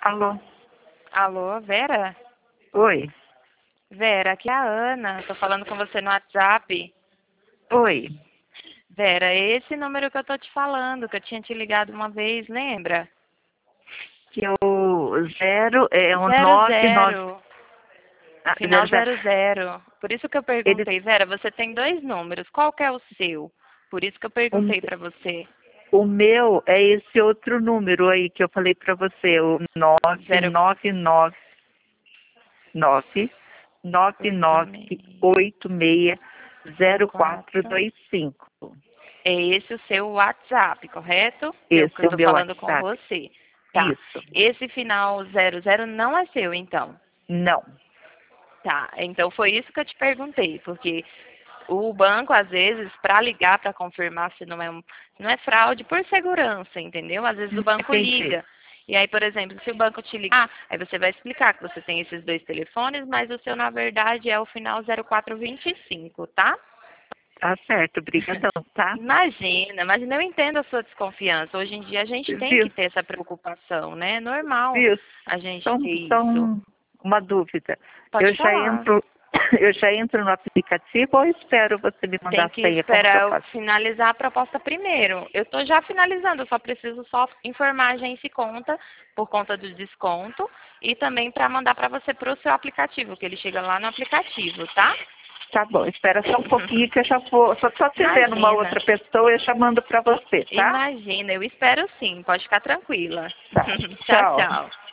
Alô? Alô, Vera? Oi? Vera, aqui é a Ana. Tô falando com você no WhatsApp. Oi? Vera, é esse número que eu tô te falando, que eu tinha te ligado uma vez, lembra? Que o zero é o Zero 99. zero, Ah, final zero, zero. 00. Por isso que eu Ele, perguntei, Vera, você tem dois números, qual que é o seu? Por isso que eu o, perguntei pra você. o meu é esse outro número aí que eu falei pra você, o nove Zero nove nove nove nove oito nove seis oito seis zero zero quatro quatro. dois cinco. É esse o seu WhatsApp, correto? Que Esse eu é o tô meu falando com WhatsApp. você. Tá. Isso. Esse final 00 não é seu, então. Não. Tá, então foi isso que eu te perguntei, porque o banco, às vezes, para ligar para confirmar se não é fraude, por segurança, entendeu? Às vezes o banco Entendi. liga. E aí, por exemplo, se o banco te ligar, aí você vai explicar que você tem esses dois telefones, mas o seu, na verdade, é o final 0425, tá? Tá certo, obrigadão, tá? Imagina, eu entendo a sua desconfiança. Hoje em dia a gente tem Viu? que ter essa preocupação, né? É normal Viu? a gente Só, ter só isso. uma dúvida. Pode Eu já falar. entro, eu já entro no aplicativo ou espero você me mandar Tem a que senha? Como que eu esperar eu faço? finalizar a proposta primeiro. Eu estou já finalizando, eu só preciso só informar a agência e conta, por conta do desconto, e também para mandar para você para o seu aplicativo, que ele chega lá no aplicativo, tá? Tá bom, espera só um pouquinho que eu já vou. Só tô atendendo uma Imagina, outra pessoa e eu já mando pra você, tá? imagina, eu espero sim, pode ficar tranquila. Tá. Tchau, Tchau. tchau.